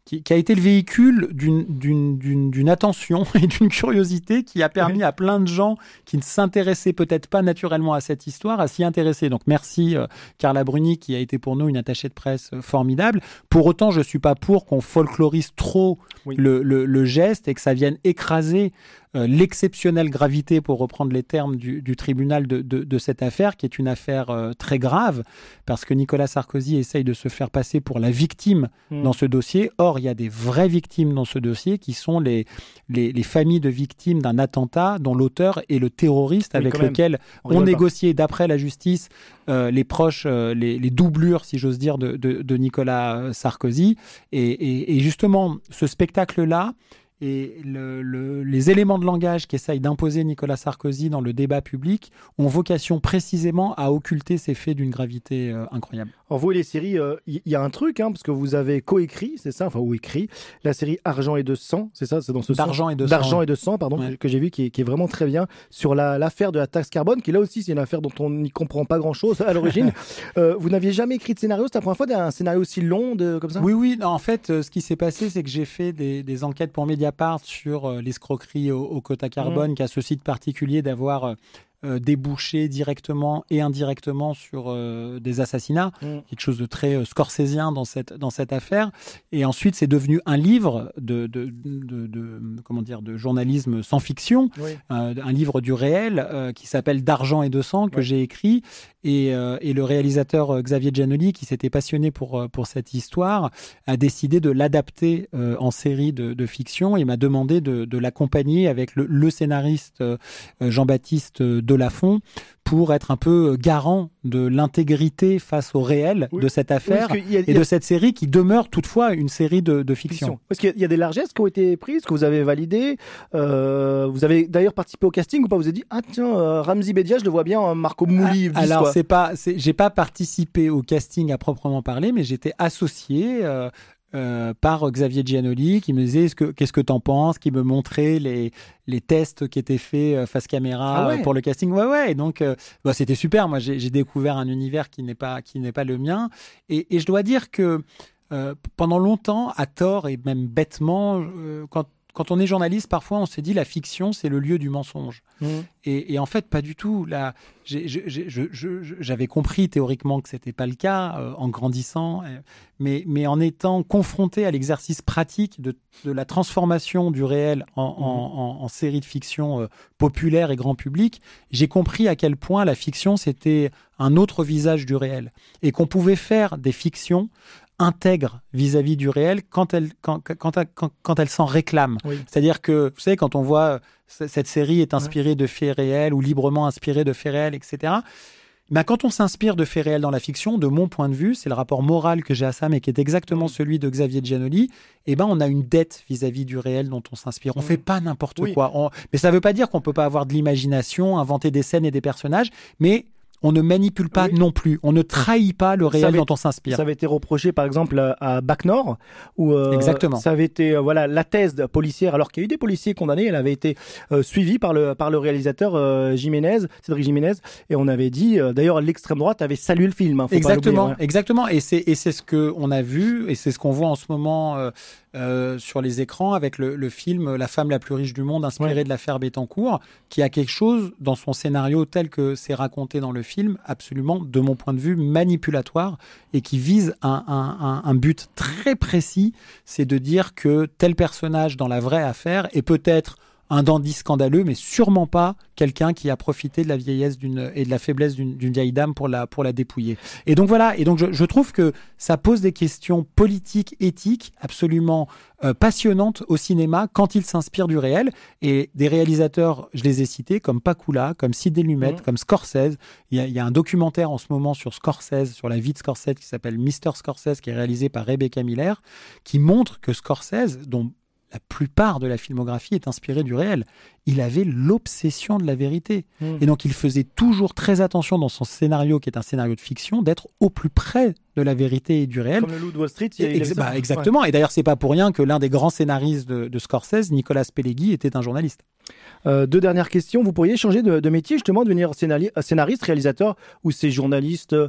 qui, qui a été le véhicule d'une, d'une, d'une, d'une attention et d'une curiosité qui a permis à plein de gens qui ne s'intéressaient peut-être pas naturellement à cette histoire à s'y intéresser. Donc merci euh, Carla Bruni qui a été pour nous une attachée de presse euh, formidable. Pour autant, je suis pas pour qu'on folklorise trop oui. le, le, le geste et que ça vienne écraser Euh, l'exceptionnelle gravité, pour reprendre les termes du, du tribunal de, de, de cette affaire, qui est une affaire euh, très grave, parce que Nicolas Sarkozy essaye de se faire passer pour la victime mmh. dans ce dossier. Or, il y a des vraies victimes dans ce dossier, qui sont les, les, les familles de victimes d'un attentat dont l'auteur est le terroriste oui, avec lequel on, on négociait, d'après la justice, euh, les proches, euh, les, les doublures, si j'ose dire, de, de, de Nicolas Sarkozy. Et, et, et justement, ce spectacle-là, et le, le, les éléments de langage qu'essaye d'imposer Nicolas Sarkozy dans le débat public ont vocation précisément à occulter ces faits d'une gravité euh, incroyable. Alors vous et les séries, il euh, y, y a un truc, hein, parce que vous avez coécrit, c'est ça, enfin ou écrit, la série Argent et de sang, c'est ça, c'est dans ce D'argent sens, et de sang. D'argent et de sang, pardon, ouais. que j'ai vu qui est, qui est vraiment très bien, sur la, l'affaire de la taxe carbone, qui là aussi c'est une affaire dont on n'y comprend pas grand-chose à l'origine. euh, vous n'aviez jamais écrit de scénario, c'était la première fois d'un scénario aussi long de, comme ça ? Oui, oui, non, en fait, euh, ce qui s'est passé, c'est que j'ai fait des, des enquêtes pour Mediapart sur euh, l'escroquerie au, au quota carbone, mmh. qui a ce site particulier d'avoir euh, euh, débouché directement et indirectement sur euh, des assassinats, mmh. quelque chose de très euh, scorsésien dans cette, dans cette affaire. Et ensuite, c'est devenu un livre de, de, de, de, de, comment dire, de journalisme sans fiction, oui. euh, un livre du réel euh, qui s'appelle D'argent et de sang, que ouais. j'ai écrit. Et, euh, et le réalisateur euh, Xavier Giannoli, qui s'était passionné pour, euh, pour cette histoire, a décidé de l'adapter euh, en série de, de fiction et m'a demandé de, de l'accompagner avec le, le scénariste euh, Jean-Baptiste Delafont pour être un peu garant de l'intégrité face au réel oui. de cette affaire oui, y a, et de cette série qui demeure toutefois une série de, de fiction. fiction. Parce qu'il y a, il y a des largesses qui ont été prises, que vous avez validées. Euh, vous avez d'ailleurs participé au casting ou pas ? Vous avez dit ah tiens euh, Ramzy Bedia, je le vois bien, hein, Marco Mouli. Ah, alors quoi. c'est pas, c'est, j'ai pas participé au casting à proprement parler, mais j'étais associé. Euh, Euh, par Xavier Giannoli qui me disait est-ce que, qu'est-ce que t'en penses, qui me montrait les, les tests qui étaient faits face caméra ah ouais. pour le casting. Ouais, ouais. Et donc, euh, bah, c'était super. Moi, j'ai, j'ai découvert un univers qui n'est pas, qui n'est pas le mien. Et, et je dois dire que euh, pendant longtemps, à tort et même bêtement, euh, quand Quand on est journaliste, parfois, on se dit la fiction, c'est le lieu du mensonge. Mmh. Et, et en fait, pas du tout. Là, j'ai, j'ai, j'ai, je, je, j'avais compris théoriquement que c'était pas le cas euh, en grandissant, euh, mais, mais en étant confronté à l'exercice pratique de, de la transformation du réel en, mmh. en, en, en série de fiction euh, populaire et grand public, j'ai compris à quel point la fiction, c'était un autre visage du réel. Et qu'on pouvait faire des fictions intègre vis-à-vis du réel quand elle, quand, quand, quand, quand elle s'en réclame. Oui. C'est-à-dire que, vous savez, quand on voit cette série est inspirée ouais. de faits réels ou librement inspirée de faits réels, et cetera, ben, quand on s'inspire de faits réels dans la fiction, de mon point de vue, c'est le rapport moral que j'ai à ça, mais qui est exactement oui. celui de Xavier Giannoli, eh ben, on a une dette vis-à-vis du réel dont on s'inspire. On ne oui. fait pas n'importe oui. quoi. On... Mais ça ne veut pas dire qu'on ne peut pas avoir de l'imagination, inventer des scènes et des personnages, mais on ne manipule pas oui. non plus. On ne trahit pas le réel avait, dont on s'inspire. Ça avait été reproché, par exemple, à Bac Nord, où euh, Exactement. ça avait été euh, voilà la thèse policière, alors qu'il y a eu des policiers condamnés, elle avait été euh, suivie par le par le réalisateur euh, Jiménez, Cédric Jiménez, et on avait dit, euh, d'ailleurs, l'extrême droite avait salué le film. Hein, faut exactement, pas ouais. exactement. Et c'est et c'est ce que on a vu, et c'est ce qu'on voit en ce moment. Euh, Euh, sur les écrans avec le, le film La femme la plus riche du monde inspiré ouais. de l'affaire Bettencourt, qui a quelque chose dans son scénario tel que c'est raconté dans le film absolument, de mon point de vue, manipulatoire et qui vise un, un, un, un but très précis, c'est de dire que tel personnage dans la vraie affaire est peut-être un dandy scandaleux, mais sûrement pas quelqu'un qui a profité de la vieillesse d'une, et de la faiblesse d'une, d'une vieille dame pour la, pour la dépouiller. Et donc voilà, et donc je, je trouve que ça pose des questions politiques, éthiques, absolument euh, passionnantes au cinéma quand il s'inspire du réel. Et des réalisateurs, je les ai cités, comme Pakula, comme Sidney Lumet, mmh. comme Scorsese. Il y a, il y a un documentaire en ce moment sur Scorsese, sur la vie de Scorsese, qui s'appelle Mister Scorsese, qui est réalisé par Rebecca Miller, qui montre que Scorsese, dont la plupart de la filmographie est inspirée du réel. Il avait l'obsession de la vérité. Mmh. Et donc, il faisait toujours très attention dans son scénario, qui est un scénario de fiction, d'être au plus près de la vérité et du réel. Comme le Loup de Wall Street. Il y a Ex- bah, exactement. Ouais. Et d'ailleurs, c'est pas pour rien que l'un des grands scénaristes de, de Scorsese, Nicolas Pileggi, était un journaliste. Euh, deux dernières questions. Vous pourriez changer de, de métier, justement, devenir scénari- scénariste, réalisateur, ou c'est journaliste à vie ?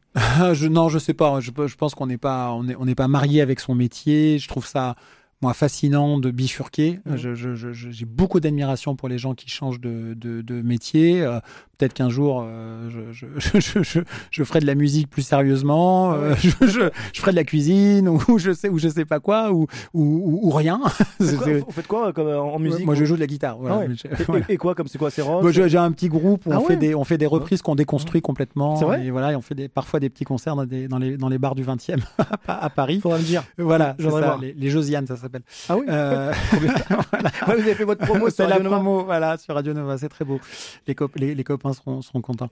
je, Non, je sais pas. Je, je pense qu'on n'est pas, on est, on n'est pas marié avec son métier. Je trouve ça, moi, fascinant de bifurquer. Mmh. Je, je, je, j'ai beaucoup d'admiration pour les gens qui changent de, de, de métier. Euh, peut-être qu'un jour, euh, je, je, je, je, je ferai de la musique plus sérieusement. Euh, je, je, je ferai de la cuisine ou je sais, ou je sais pas quoi, ou, ou, ou, ou rien. C'est quoi, vous faites quoi comme en musique? Moi, je joue de la guitare. Voilà. Ah ouais. et, voilà. et, et quoi, comme c'est quoi, c'est rock? Moi, j'ai un petit groupe où ah on ouais. fait des, on fait des reprises qu'on déconstruit complètement. C'est vrai? Et voilà, et on fait des, parfois des petits concerts dans, des, dans les, dans les bars du vingtième à Paris. Faudra me dire. Voilà, c'est ça, les, les Josiane, ça s'appelle. Ah oui. Euh, voilà. Ouais, vous avez fait votre promo sur Radio la Nova. Promo, voilà, sur Radio Nova, c'est très beau. Les, cop- les, les copains seront, seront contents.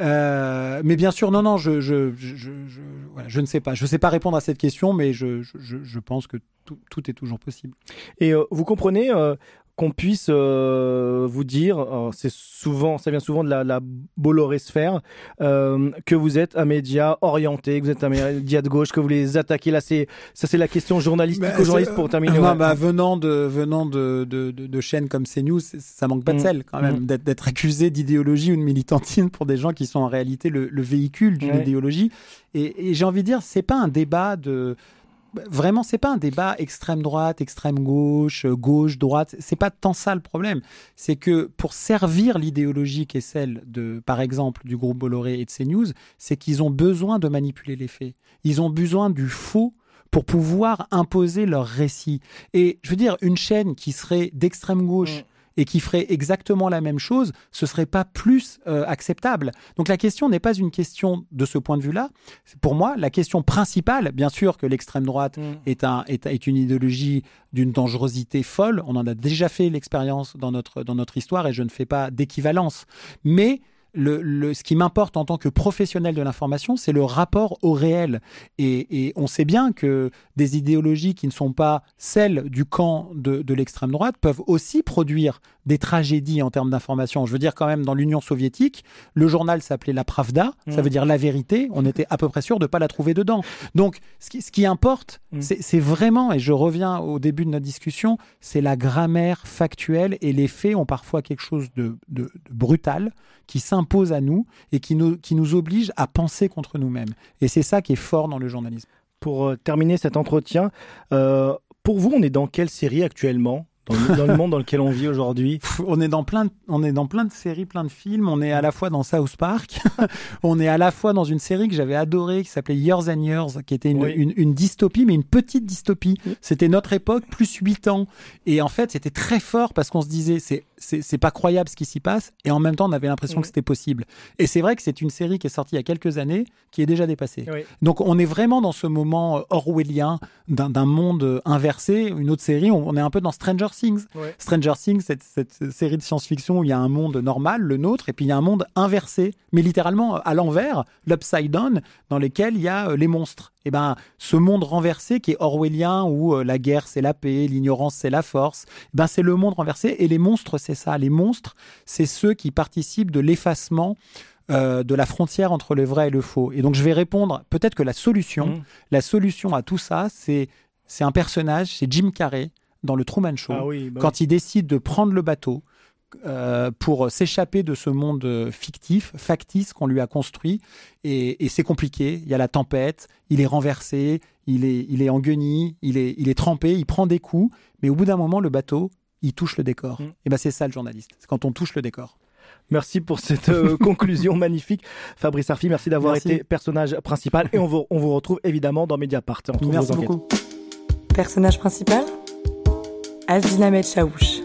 Euh, mais bien sûr, non, non, je, je, je, je, je, voilà, je ne sais pas. Je ne sais pas répondre à cette question, mais je, je, je pense que tout, tout est toujours possible. Et euh, vous comprenez euh, qu'on puisse euh, vous dire, euh, c'est souvent, ça vient souvent de la, la Bolloré-sphère, euh, que vous êtes un média orienté, que vous êtes un média de gauche, que vous les attaquez. Là, c'est ça, c'est la question journalistique bah, aux journalistes pour terminer. Non, ouais. bah, venant de venant de de, de, de chaînes comme CNews, ça manque pas de sel quand même mmh. d'être, d'être accusé d'idéologie ou de militantine pour des gens qui sont en réalité le, le véhicule d'une ouais. idéologie. Et, et j'ai envie de dire, c'est pas un débat de Vraiment, c'est pas un débat extrême droite, extrême gauche, gauche, droite. C'est pas tant ça le problème. C'est que pour servir l'idéologie qui est celle de, par exemple, du groupe Bolloré et de CNews, c'est qu'ils ont besoin de manipuler les faits. Ils ont besoin du faux pour pouvoir imposer leur récit. Et je veux dire, une chaîne qui serait d'extrême gauche, mmh. et qui ferait exactement la même chose, ce serait pas plus euh, acceptable. Donc la question n'est pas une question de ce point de vue-là. Pour moi, la question principale, bien sûr que l'extrême droite mmh. est, un, est, est une idéologie d'une dangerosité folle. On en a déjà fait l'expérience dans notre, dans notre histoire et je ne fais pas d'équivalence. Mais Le, le, ce qui m'importe en tant que professionnel de l'information, c'est le rapport au réel. Et, et on sait bien que des idéologies qui ne sont pas celles du camp de, de l'extrême droite peuvent aussi produire des tragédies en termes d'information. Je veux dire quand même, dans l'Union soviétique, le journal s'appelait la Pravda, mmh. ça veut dire la vérité. On était à peu près sûr de ne pas la trouver dedans. Donc, ce qui, ce qui importe, mmh. c'est, c'est vraiment, et je reviens au début de notre discussion, c'est la grammaire factuelle et les faits ont parfois quelque chose de, de, de brutal qui s'impose à nous et qui nous, qui nous oblige à penser contre nous-mêmes. Et c'est ça qui est fort dans le journalisme. Pour euh, terminer cet entretien, euh, pour vous, on est dans quelle série actuellement ? Dans le, dans le monde dans lequel on vit aujourd'hui? On est dans plein de, on est dans plein de séries, plein de films. On est à la fois dans South Park. On est à la fois dans une série que j'avais adorée qui s'appelait Years and Years, qui était une, oui. une, une dystopie, mais une petite dystopie. Oui. C'était notre époque, plus huit ans. Et en fait, c'était très fort parce qu'on se disait, c'est, c'est, c'est pas croyable ce qui s'y passe. Et en même temps, on avait l'impression oui. que c'était possible. Et c'est vrai que c'est une série qui est sortie il y a quelques années, qui est déjà dépassée. Oui. Donc, on est vraiment dans ce moment orwellien d'un, d'un monde inversé. Une autre série, on, on est un peu dans Stranger Things. Ouais. Stranger Things, cette, cette série de science-fiction où il y a un monde normal, le nôtre, et puis il y a un monde inversé, mais littéralement à l'envers, l'upside down, dans lequel il y a euh, les monstres. Et ben, ce monde renversé qui est orwellien, où euh, la guerre c'est la paix, l'ignorance c'est la force, ben c'est le monde renversé. Et les monstres, c'est ça. Les monstres, c'est ceux qui participent de l'effacement Euh, de la frontière entre le vrai et le faux. Et donc je vais répondre, peut-être que la solution, mmh. la solution à tout ça, c'est, c'est un personnage, c'est Jim Carrey, dans le Truman Show, ah oui, bah quand oui. il décide de prendre le bateau euh, pour s'échapper de ce monde fictif, factice qu'on lui a construit. Et, et c'est compliqué, il y a la tempête, il est renversé, il est, il est en guenilles, il est, il est trempé, il prend des coups, mais au bout d'un moment, le bateau, il touche le décor. Mmh. Et ben c'est ça le journaliste, c'est quand on touche le décor. Merci pour cette euh, conclusion magnifique. Fabrice Arfi, merci d'avoir merci. été personnage principal. Et on vous, on vous retrouve évidemment dans Mediapart. Merci beaucoup. Personnage principal, Asdinameh Chaouch.